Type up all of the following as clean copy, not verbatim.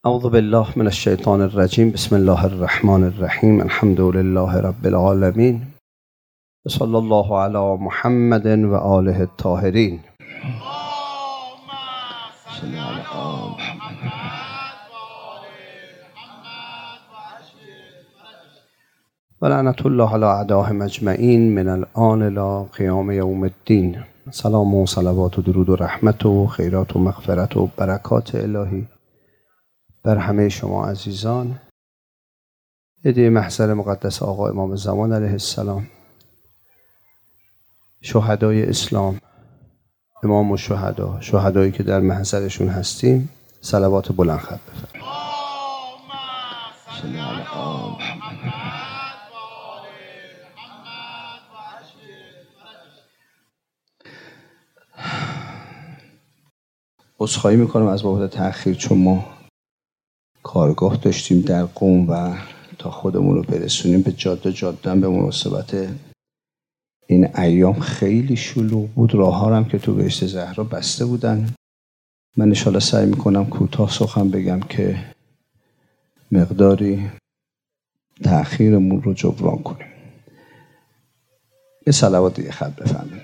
اعوذ بالله من الشیطان الرجیم. بسم الله الرحمن الرحیم. الحمد لله رب العالمین. صلی الله علی محمد و آله الطاهرین. و لعنت الله علی اعدائهم اجمعین من الآن الی قیام یوم الدین. سلام و صلوات و درود و رحمت و خیرات و مغفرت و برکات الهی بر همه شما عزیزان، هدیه محضر مقدس آقا امام زمان علیه السلام، شهدای اسلام، امام و شهدایی که در محضرشون هستیم، صلوات بلند خط بفرمایید. عذرخواهی میکنم از بابت تأخیر، چون ما کارگاه داشتیم در قم و تا خودمون رو برسونیم به جاده به مناسبت این ایام خیلی شلوغ بود. راه ها هم که تو بهشت زهرا بسته بودن. من انشالله سعی میکنم کوتاه سخن بگم که مقداری تأخیرمون رو جبران کنیم. یه صلوات دیگه خط بفرمایید.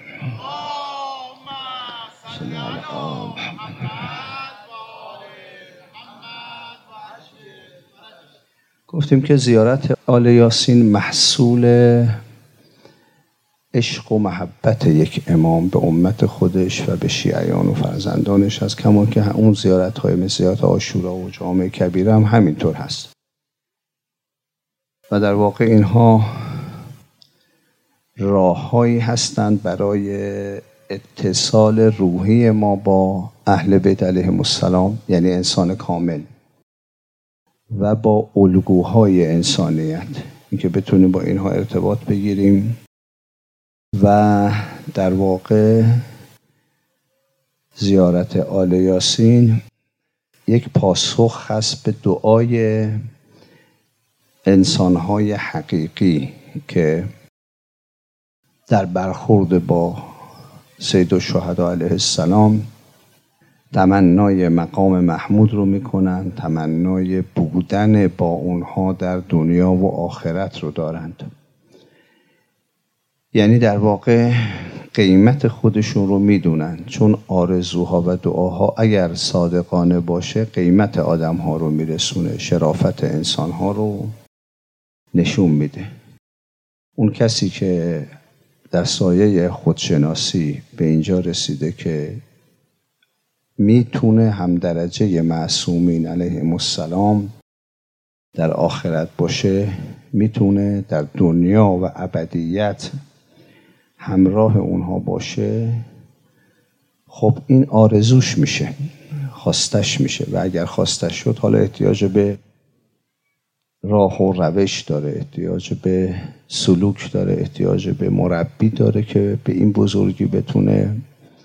گفتیم که زیارت آل یاسین محصول عشق و محبت یک امام به امت خودش و به شیعیان و فرزندانش هست، کما که اون زیارت‌های مثل زیارت عاشورا و جامع کبیره هم همینطور هست. و در واقع اینها راه‌هایی هستند برای اتصال روحی ما با اهل بیت علیهم السلام، یعنی انسان کامل، و با الگوهای انسانیت، اینکه بتونیم با اینها ارتباط بگیریم. و در واقع زیارت آل یاسین یک پاسخ هست به دعای انسانهای حقیقی که در برخورد با سید الشهدا علیه السلام تمنای مقام محمود رو میکنن، تمنای بودن با اونها در دنیا و آخرت رو دارند. یعنی در واقع قیمت خودشون رو میدونن، چون آرزوها و دعاها اگر صادقانه باشه قیمت آدمها رو میرسونه، شرافت انسانها رو نشون میده. اون کسی که در سایه خودشناسی به اینجا رسیده که میتونه هم درجه معصومین علیهم السلام در آخرت باشه، میتونه در دنیا و ابدیت همراه اونها باشه، خب این آرزوش میشه، خواستش میشه. و اگر خواستش شد، حالا احتیاج به راه و روش داره، احتیاج به سلوک داره، احتیاج به مربی داره که به این بزرگی بتونه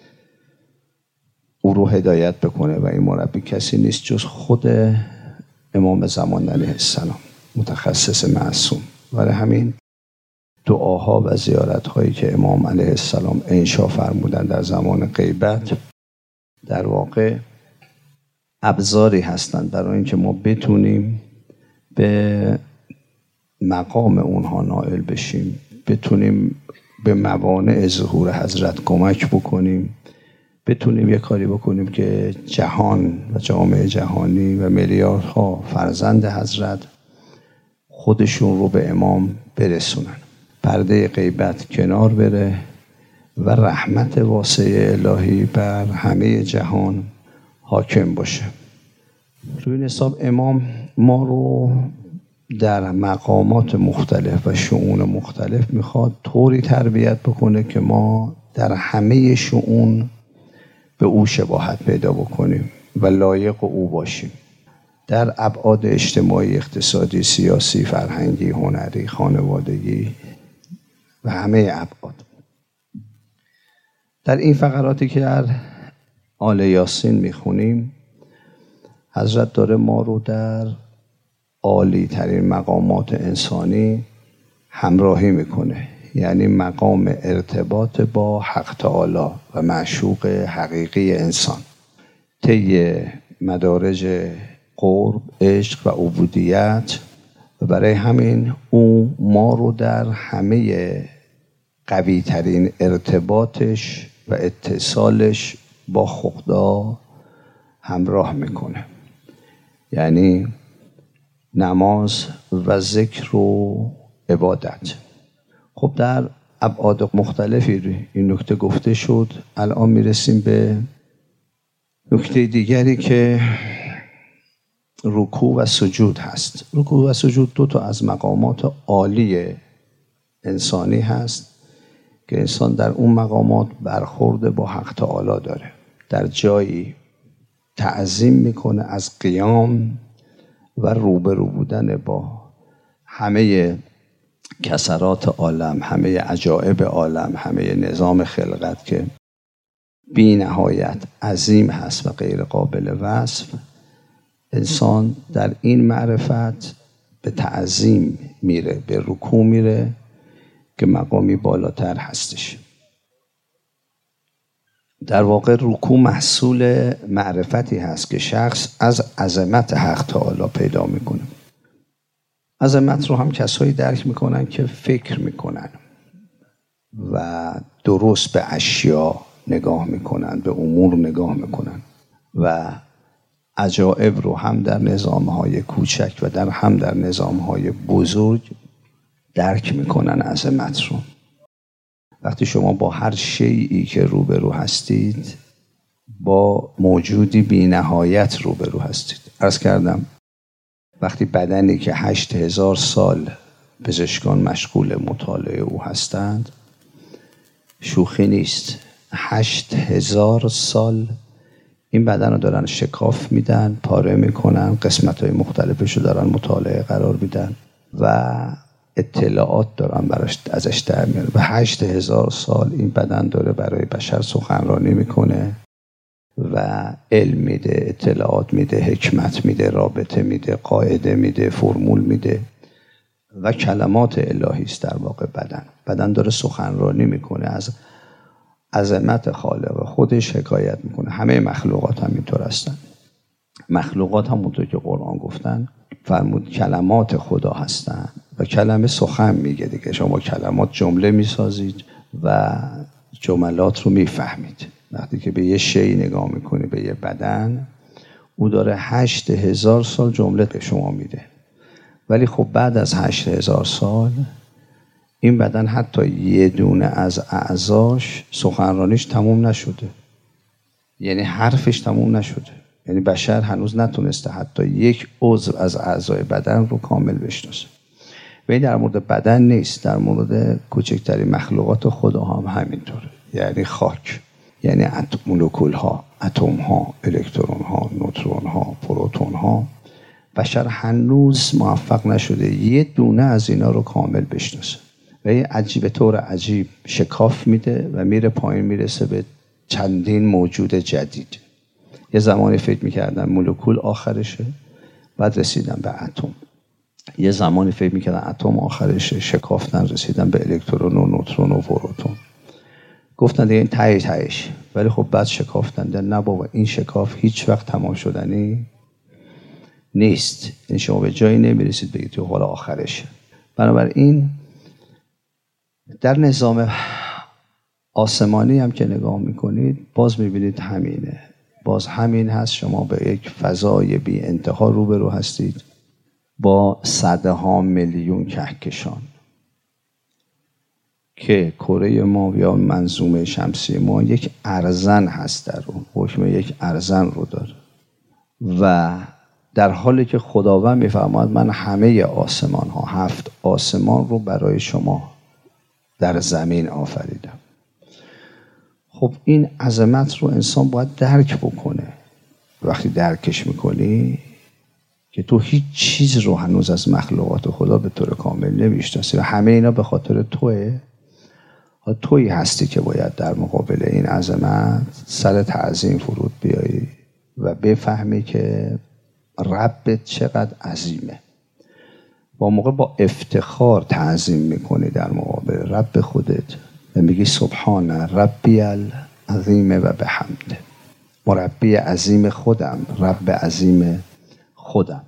او رو هدایت بکنه. و این مربی کسی نیست جز خود امام زمان علیه السلام، متخصص معصوم. برای همین دعاها و زیارت‌هایی که امام علیه السلام انشا فرمودن در زمان غیبت در واقع ابزاری هستند برای اینکه ما بتونیم به مقام اونها نائل بشیم، بتونیم به موانع ظهور حضرت کمک بکنیم، بتونیم یه کاری بکنیم که جهان و جامعه جهانی و میلیاردها فرزند حضرت خودشون رو به امام برسونن، پرده غیبت کنار بره و رحمت واسع الهی بر همه جهان حاکم باشه. روی این حساب امام ما رو در مقامات مختلف و شؤون مختلف میخواد طوری تربیت بکنه که ما در همه شؤون به او شباهت پیدا بکنیم و لایق او باشیم، در ابعاد اجتماعی، اقتصادی، سیاسی، فرهنگی، هنری، خانوادگی و همه ابعاد. در این فقراتی که در آل یاسین میخونیم، حضرت داره ما رو در عالی ترین مقامات انسانی همراهی میکنه، یعنی مقام ارتباط با حق تعالی و معشوق حقیقی انسان. طی مدارج قرب، عشق و عبودیت، و برای همین او ما رو در همه قوی ترین ارتباطش و اتصالش با خدا همراه میکنه. یعنی نماز و ذکر و عبادت. خب در ابعاد مختلفی این نکته گفته شد. الان میرسیم به نکته دیگری که رکوع و سجود هست. رکوع و سجود دو تا از مقامات عالی انسانی هست که انسان در اون مقامات برخورد با حق تعالی داره. در جایی تعظیم میکنه از قیام و روبرو بودن با همه کسرات عالم، همه عجایب عالم، همه نظام خلقت که بی نهایت عظیم هست و غیر قابل وصف. انسان در این معرفت به تعظیم میره، به رکوع میره که مقامی بالاتر هستش. در واقع رکوع محصول معرفتی هست که شخص از عظمت حق تعالی پیدا میکنه. عظمت رو هم کسایی درک میکنن که فکر میکنن و درست به اشیا نگاه میکنن، به امور نگاه میکنن و عجایب رو هم در نظامهای کوچک و هم در نظامهای بزرگ درک میکنن عظمت رو. وقتی شما با هر شیئی که روبرو هستید با موجودی بی نهایت روبرو هستید. عرض کردم وقتی بدنی که 8000 سال پزشکان مشغول مطالعه او هستند، شوخی نیست. 8000 سال این بدن رو دارن شکاف میدن، پاره میکنن، قسمت‌های مختلفش رو دارن مطالعه قرار میدن و اطلاعات دارن ازش در میاره. و 8000 سال این بدن داره برای بشر سخنرانی میکنه و علم میده، اطلاعات میده، حکمت میده، رابطه میده، قاعده میده، فرمول میده و کلمات الهی است. در واقع بدن داره سخنرانی میکنه، از عظمت خالق خودش حکایت میکنه. همه مخلوقات هم اینطور هستن. مخلوقات همونطور که قرآن گفتن فرمود کلمات خدا هستن و کلمه سخن میگه دیگه. شما کلمات جمله میسازید و جملات رو میفهمید. وقتی که به یه شی نگاه میکنی، به یه بدن، او داره 8000 سال جمله به شما میده. ولی خب بعد از 8000 سال این بدن حتی یه دونه از اعضاش سخنرانیش تموم نشده، یعنی حرفش تموم نشده. یعنی بشر هنوز نتونسته حتی یک عضو از اعضای بدن رو کامل بشناسه. و این در مورد بدن نیست، در مورد کوچکترین مخلوقات خدا هم همینطوره. یعنی خاک، یعنی مولکول ها، اتم ها، الکترون ها، نوترون ها، پروتون ها، بشر هنوز موفق نشده یه دونه از اینا رو کامل بشناسه. و این عجیب طور عجیب شکاف میده و میره پایین، میرسه به چندین موجود جدید. یه زمانی فکر میکردن مولکول آخرشه، بعد رسیدن به اتم. یه زمانی فکر میکردن اتم آخرشه، شکافتن رسیدن به الکترون و نوترون و پروتون. گفتن دیگه این تهش. ولی خب بعد شکافتن نه بابا، این شکاف هیچ وقت تمام شدنی نیست. این شما به جایی نمیرسید بگید تو حال آخرشه. بنابراین در نظام آسمانی هم که نگاه میکنید باز میبینید همینه. باز همین هست. شما به یک فضای بی انتها روبرو هستید با صدها میلیون کهکشان که کره ما یا منظومه شمسی ما یک ارزن هست، در اون حکم یک ارزن رو داره. و در حالی که خداوند میفرماید من همه آسمان ها، 7 آسمان رو برای شما در زمین آفریدم. خب این عظمت رو انسان باید درک بکنه. وقتی درکش میکنی که تو هیچ چیز رو هنوز از مخلوقات خدا به طور کامل نمیشناسی و همه اینا به خاطر تویی هستی که باید در مقابل این عظمت سر تعظیم فرود بیایی و بفهمی که ربت چقدر عظیمه. با موقع با افتخار تعظیم میکنی در مقابل رب خودت و میگی سبحان ربی العظیم و بحمده. مربی عظیم خودم، رب عظیم خودم.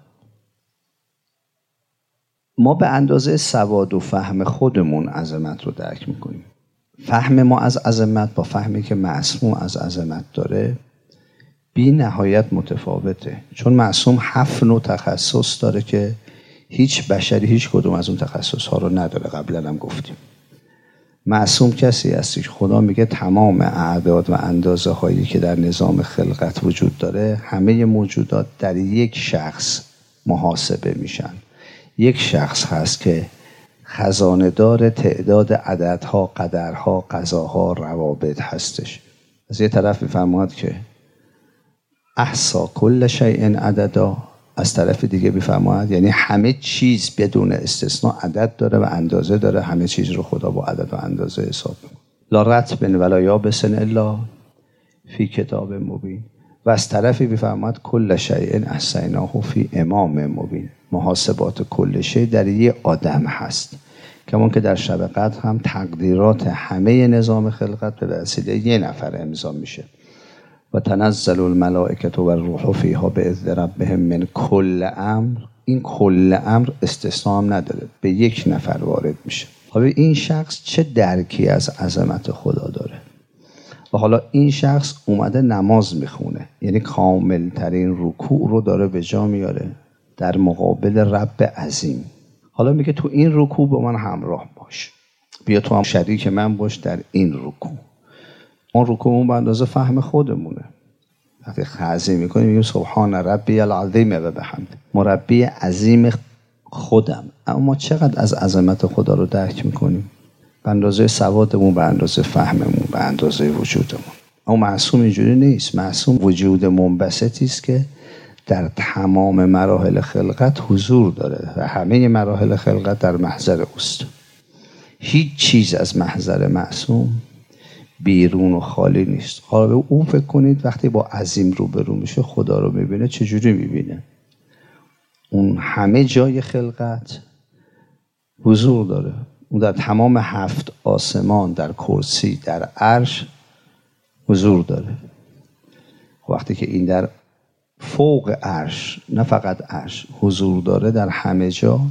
ما به اندازه سواد و فهم خودمون عظمت رو درک میکنیم. فهم ما از عظمت با فهمی که معصوم از عظمت داره بی نهایت متفاوته. چون معصوم 7 نوع تخصص داره که هیچ بشری هیچ کدوم از اون تخصص ها رو نداره. قبلا هم گفتیم معصوم کسی هستی خدا میگه تمام اعداد و اندازه هایی که در نظام خلقت وجود داره همه موجودات در یک شخص محاسبه میشن. یک شخص هست که خزانه دار تعداد عددها، قدرها، قضاها، روابط هستش. از یه طرف میفرماد که احصا کل شیء عددا، از طرف دیگه میفرماد یعنی همه چیز بدون استثناء عدد داره و اندازه داره. همه چیز رو خدا با عدد و اندازه حساب میکنه. لا رطب ولا یابس الا فی کتاب مبین. و از طرفی میفرماد کل شیء احصیناه فی امام مبین. محاسبات کل شیء در یه آدم هست. کمان که در شب قدر هم تقدیرات همه نظام خلقت به وسیله یه نفر امضا میشه. و تنزل الملائکه و الروح فیها باذن ربهم من کل امر. این کل امر استثناء هم نداره، به یک نفر وارد میشه. حالا این شخص چه درکی از عظمت خدا داره؟ و حالا این شخص اومده نماز میخونه، یعنی کامل ترین رکوع رو داره به جا میاره در مقابل رب عظیم. حالا میگه تو این رکوع با من همراه باش، بیا تو هم شریک من باش در این رکوع. اون رکوع به اندازه فهم خودمونه. وقتی خضع میکنیم میگیم سبحان ربی العظیم و بحمد، مربی عظیم خودم. اما چقدر از عظمت خدا رو درک میکنیم؟ به اندازه سوادمون، به اندازه فهممون، به اندازه وجودمون. اما معصوم اینجوری نیست. معصوم وجود منبسطی است که در تمام مراحل خلقت حضور داره و همه مراحل خلقت در محضر اوست. هیچ چیز از محضر معصوم بیرون و خالی نیست. حالا به اون فکر کنید وقتی با عظیم روبرو میشه خدا رو میبینه چجوری میبینه؟ اون همه جای خلقت حضور داره. اون در تمام 7 آسمان، در کرسی، در عرش حضور داره. وقتی که این در فوق عرش، نه فقط عرش، حضور داره در همه جا،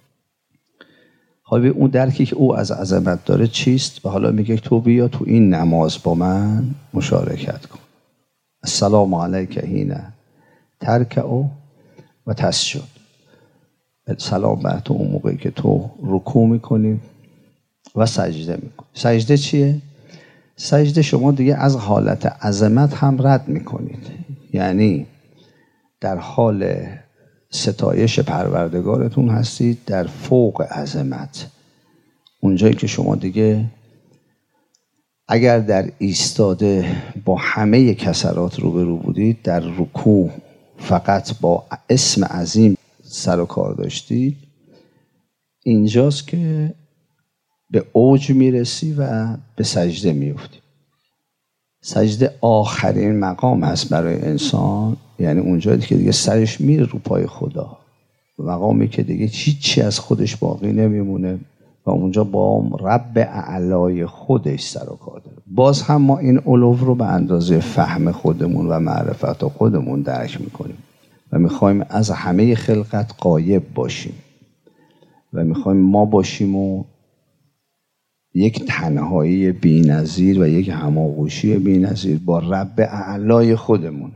حالا اون درکی که او از عظمت داره چیست؟ و حالا میگه تو بیا تو این نماز با من مشارکت کن. السلام علیک حین ترکع و تسجد. سلام بر تو اون موقعی که تو رکوع میکنی و سجده میکنی. سجده چیه؟ سجده شما دیگه از حالت عظمت هم رد میکنید. یعنی در حال ستایش پروردگارتون هستید در فوق عظمت. اونجایی که شما دیگه اگر در ایستاده با همه کسرات روبرو بودید، در رکوع فقط با اسم عظیم سر و کار داشتید، اینجاست که به اوج میرسی و به سجده میفتی. سجده آخرین مقام هست برای انسان. یعنی اونجایی که دیگه سرش میره رو پای خدا، مقامی که دیگه هیچی از خودش باقی نمیمونه و اونجا با رب اعلای خودش سر و کار داره. باز هم ما این علو رو به اندازه فهم خودمون و معرفت خودمون درک میکنیم و میخوایم از همه خلقت غایب باشیم و میخوایم ما باشیم و یک تنهایی بی‌نظیر و یک هماغوشی بی‌نظیر با رب اعلای خودمون.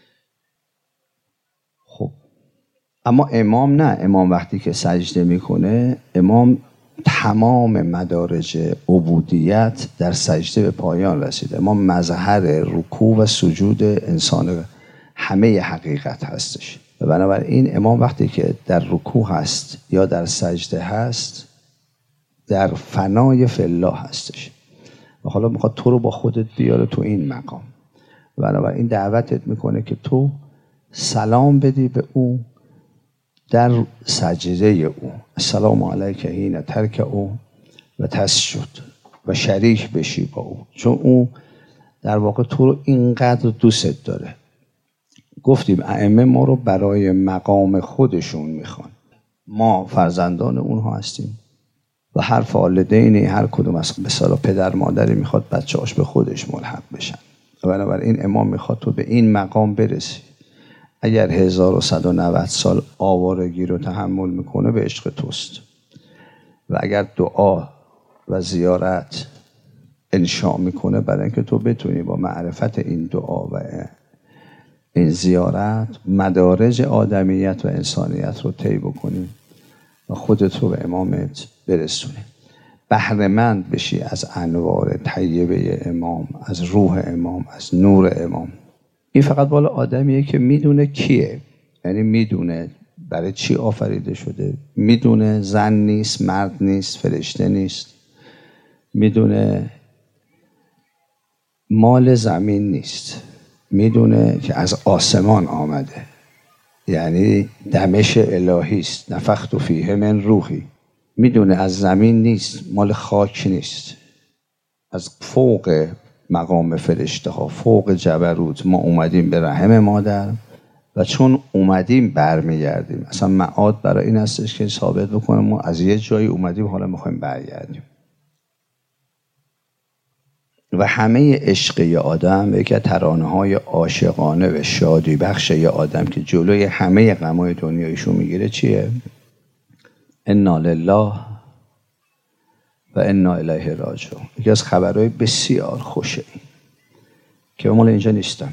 خب اما امام نه. امام وقتی که سجده میکنه، امام تمام مدارج عبودیت در سجده به پایان رسیده. امام مظهر رکوع و سجود انسان همه حقیقت هستش و بنابراین امام وقتی که در رکوع هست یا در سجده هست در فنای فی الله هستش و حالا میخواد تو رو با خودت بیاره تو این مقام. بنابراین دعوتت میکنه که تو سلام بدی به او در سجده او. السلام علیک حین ترکع و تسجد و شریک بشی با او، چون او در واقع تو رو اینقدر دوست داره. گفتیم ائمه ما رو برای مقام خودشون میخوان. ما فرزندان اونها هستیم و هر والدینی، هر کدوم از مثلا پدر مادری میخواد بچه‌اش به خودش ملحق بشن. بنابراین امام میخواد تو به این مقام برسی. اگر 1190 سال آوارگی رو تحمل میکنه به عشق توست. و اگر دعا و زیارت انشاء میکنه برای اینکه تو بتونی با معرفت این دعا و این زیارت مدارج آدمیت و انسانیت رو طی بکنی و خودت رو به امامت برسونی، بهره‌مند بشی از انوار طیبه امام، از روح امام، از نور امام. این فقط بالا آدمیه که میدونه کیه، یعنی میدونه برای چی آفریده شده، میدونه زن نیست، مرد نیست، فرشته نیست، میدونه مال زمین نیست، میدونه که از آسمان آمده، یعنی دمش الهی است، نفخت فیه من روحی. میدونه از زمین نیست، مال خاک نیست، از فوق مقام فرشته ها، فوق جبروت ما اومدیم به رحم مادر و چون اومدیم برمیگردیم. اصلا معاد برای این هستش که ثابت بکنم ما از یه جایی اومدیم حالا میخوایم برگردیم. و همه عشق یه آدم، یکی از ترانه‌های عاشقانه و شادی بخش یه آدم که جلوی همه غمای دنیایشو میگیره چیه؟ انا لله و انا الیه راجعون. یکی از خبرهای بسیار خوشه که مال اینجا نیستم.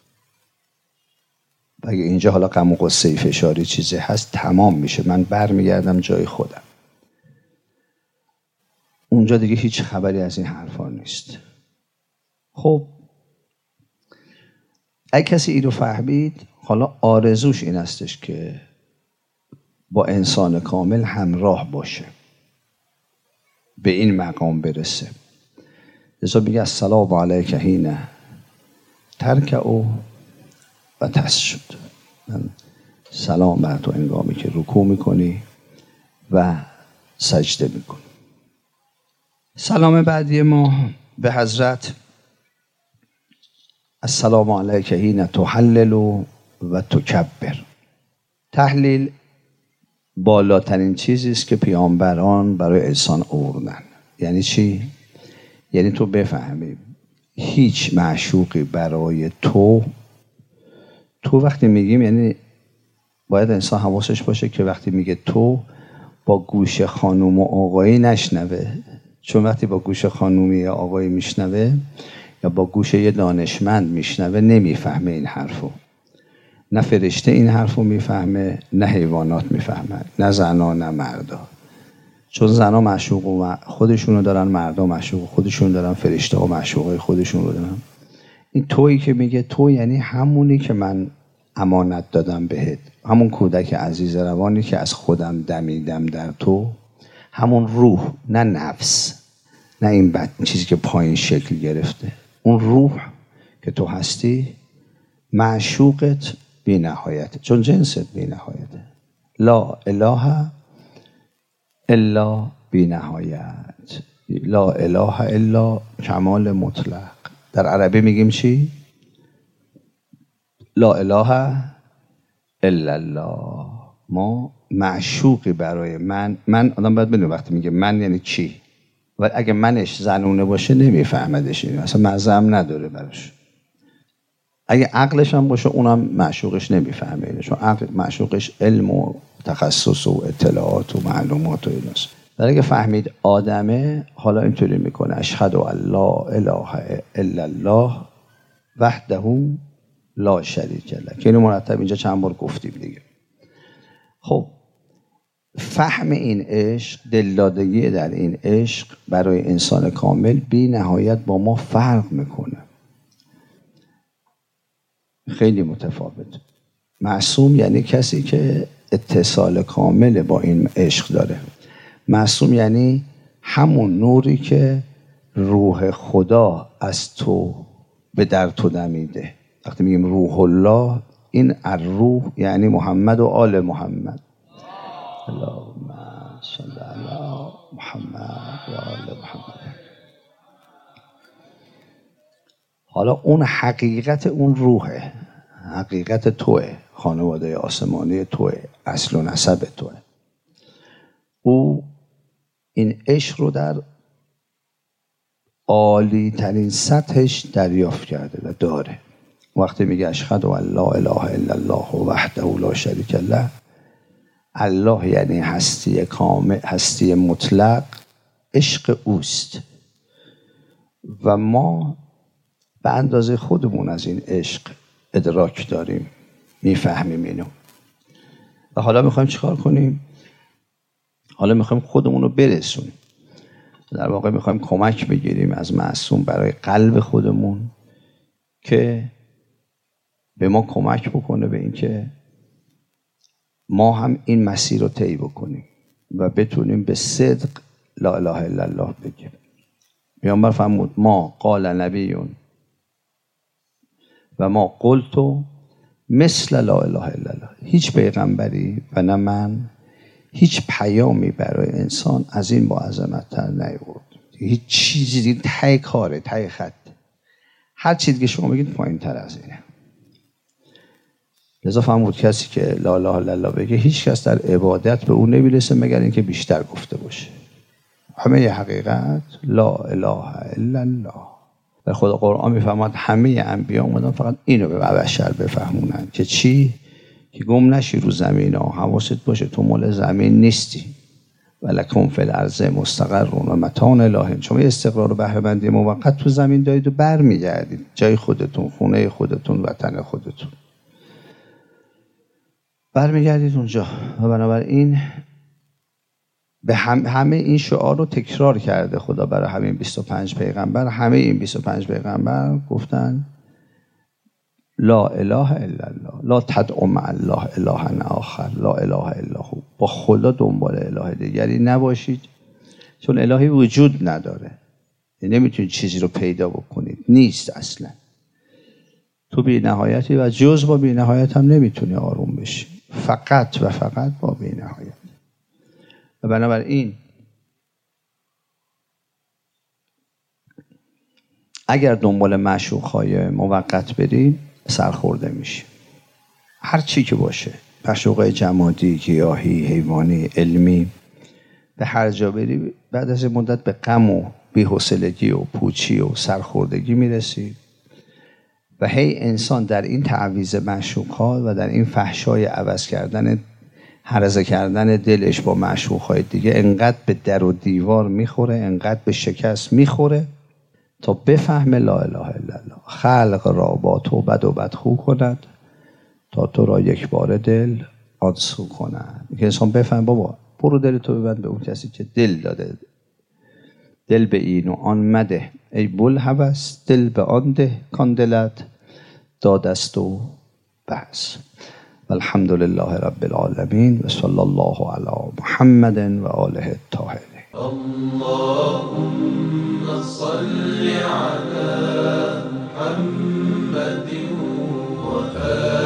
اگه اینجا حالا غم و غصه فشاری چیزی هست تمام میشه، من برمیگردم جای خودم. اونجا دیگه هیچ خبری از این حرفا نیست. خب اگه کسی این رو فهمید، حالا آرزوش این هستش که با انسان کامل همراه باشه، به این مقام برسه. لذا میگه السلام علیک حین ترکع و تسجد. سلام بر تو انگامی که رکوع میکنی و سجده میکنی. سلام بعدی ما به حضرت السلام علیک حین تحلل و تکبر. تحلیل بالاترین چیزی است که پیامبران برای انسان آوردن. یعنی چی؟ یعنی تو بفهمی هیچ معشوقی برای تو وقتی میگیم، یعنی باید انسان حواسش باشه که وقتی میگه تو با گوش خانوم و آقایی نشنوه، چون وقتی با گوش خانومی یا آقایی میشنوه یا با گوش یه دانشمند میشنوه نمیفهمه این حرفو. نه فرشته این حرفو میفهمه، نه حیوانات میفهمن، نه زنا نه مردا. چون زنا معشوق خودشونو دارن، مردا معشوق خودشونو دارن، فرشته ها معشوق خودشون رو دارن. این تویی که میگه تو یعنی همونی که من امانت دادم بهت، همون کودک عزیز روانی که از خودم دمیدم در تو، همون روح، نه نفس، نه این چیزی که پایین شکل گرفته. اون روح که تو هستی معشوقت بی نهایته، چون جنست بی نهایته. لا اله الا بی نهایت، لا اله الا کمال مطلق. در عربی میگیم چی؟ لا اله الا الله. ما معشوقی برای من آدم باید بدونه وقتی میگه من یعنی چی. و اگه منش زنونه باشه نمیفهمدش، این اصلا مزه هم نداره براش. اگه عقلش هم باشه اونم معشوقش نمیفهمه، چون عقل معشوقش علم و تخصص و اطلاعات و معلومات و ایناست. در اگه فهمید آدمه، حالا اینطوری میکنه اشهد ان لا اله الا الله وحده لا شریک له، که اینو مرتب اینجا چند بار گفتیم دیگه. خب فهم این عشق، دلدادگی در این عشق برای انسان کامل بی نهایت با ما فرق میکنه، خیلی متفاوت. معصوم یعنی کسی که اتصال کامل با این عشق داره. معصوم یعنی همون نوری که روح خدا از تو به در تو دمیده. وقتی میگیم روح الله، این الروح یعنی محمد و آل محمد. اللهم صل علی محمد و آل محمد. حالا اون حقیقت اون روحه، حقیقت توه، خانواده آسمانی توه، اصل و نسب توه. او این عشق رو در عالی ترین سطحش دریافت کرده و داره. وقتی میگه اشهد ان لا اله الا الله وحده لا شریک له، الله یعنی هستی کامل، هستی مطلق، عشق اوست و ما به اندازه خودمون از این عشق ادراک داریم، میفهمیم اینو. و حالا میخوایم چیکار کنیم؟ حالا میخوایم خودمون رو برسونیم. در واقع میخوایم کمک بگیریم از معصوم برای قلب خودمون که به ما کمک بکنه به این که ما هم این مسیر رو طی بکنیم و بتونیم به صدق لا اله الا الله بگیم. پیامبر فرمود ما قال نبیون و ما قلتو مثل لا اله الا الله. هیچ پیغمبری و نه من هیچ پیامی برای انسان از این با عظمت‌تر نیاورد. هیچ چیزی دیگه ته کاره، ته خط. هر چیزی که شما بگید پایین‌تر از اینه. لذا فرمود کسی که لا اله الا الله بگه هیچ کس در عبادت به اون نمیرسه مگر اینکه بیشتر گفته باشه. همه ی حقیقت لا اله الا الله. در خدا قرآن میفهمد همه انبیا اومدن فقط اینو به بشر بفهمونن که چی؟ که گم نشی رو زمین ها، حواست باشه تو مال زمین نیستی. ولکم فی الارض مستقر و متاع الی. شما استقرار و بهره مندی موقت تو زمین دارید و برمیگردید جای خودتون، خونه خودتون، وطن خودتون، برمیگردید اونجا. و بنابراین به همه این شعار رو تکرار کرده خدا برای همین 25 پیغمبر. همه این 25 پیغمبر گفتن لا اله الا الله، لا تدع مع الله الها آخر، لا اله الا هو. با خدا دنبال اله دیگری نباشید، چون الهی وجود نداره. نمیتونید چیزی رو پیدا بکنید، نیست اصلا. تو بی نهایتی و جز با بی نهایت هم نمیتونی آروم بشی، فقط و فقط با بی نهایت. و بنابراین اگر دنبال معشوق‌های موقت بریم سرخورده میشیم. هر چی که باشه، معشوقای جمادی، گیاهی، حیوانی، علمی، به هر جا بری بعد از این مدت به غم و بی‌حوصلگی و پوچی و سرخوردگی میرسی. و هی انسان در این تعویض معشوق‌ها و در این فحشای عوض کردن، هرزه کردن دلش با معشوق‌های دیگه، انقدر به در و دیوار میخوره، انقدر به شکست میخوره تا بفهمه لا اله الا الله. خلق را با تو بد و بدخو کند تا تو را یک بار دل آنسو کند. که انسان بفهم بابا برو دل تو ببند به اون کسی که دل داده. دل به این و آن مده ای بوالهوس، دل به آن ده کان دلت دادست و بس. والحمد لله رب العالمین و صلی الله علی محمد و آله الطاهرین. اللهم صل على محمد و